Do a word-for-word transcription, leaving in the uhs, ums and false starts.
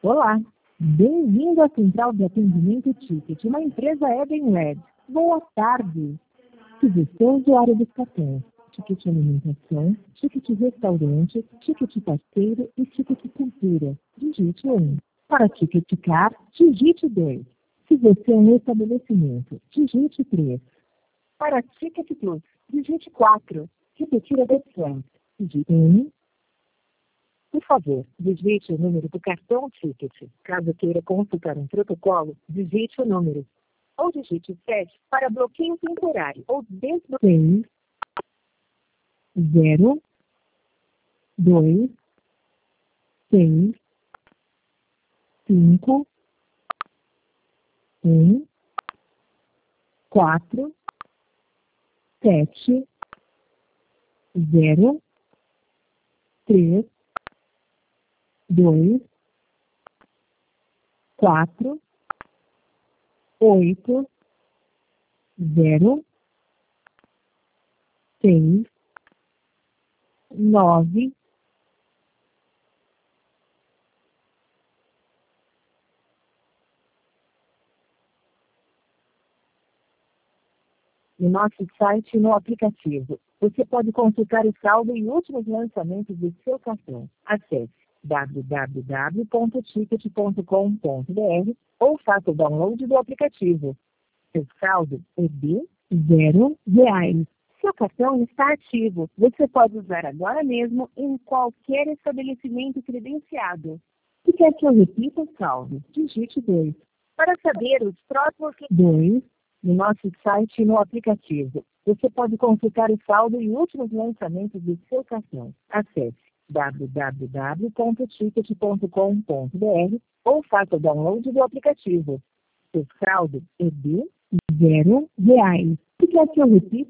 Olá, bem-vindo à Central de Atendimento Ticket, uma empresa Edenred. Boa tarde. Sugestão de área dos cartões. Ticket alimentação, ticket restaurante, ticket parceiro e ticket cultura. Digite um. Para ticket car, digite dois. Se você é um estabelecimento, digite três. Para ticket plus, digite quatro. Repetir as opções. Digite um. Por favor, digite o número do cartão Ticket. Caso queira consultar um protocolo, digite o número. Ou digite sete para bloqueio temporário ou desbloqueio. zero, dois, seis, cinco, um, quatro, sete, zero, três, dois, quatro, oito, zero, seis, nove. No nosso site e no aplicativo, você pode consultar o saldo e últimos lançamentos do seu cartão. Acesse w w w ponto ticket ponto com ponto b r ou faça o download do aplicativo. Seu saldo é de zero reais. Seu cartão está ativo. Você pode usar agora mesmo em qualquer estabelecimento credenciado. Se quer que eu repita o saldo, digite dois. Para saber os próximos dois, no nosso site e no aplicativo, você pode consultar o saldo e últimos lançamentos do seu cartão. Acesse w w w ponto ticket ponto com ponto b r ou faça o download do aplicativo. Seu saldo é de zero reais. Se quer que eu repita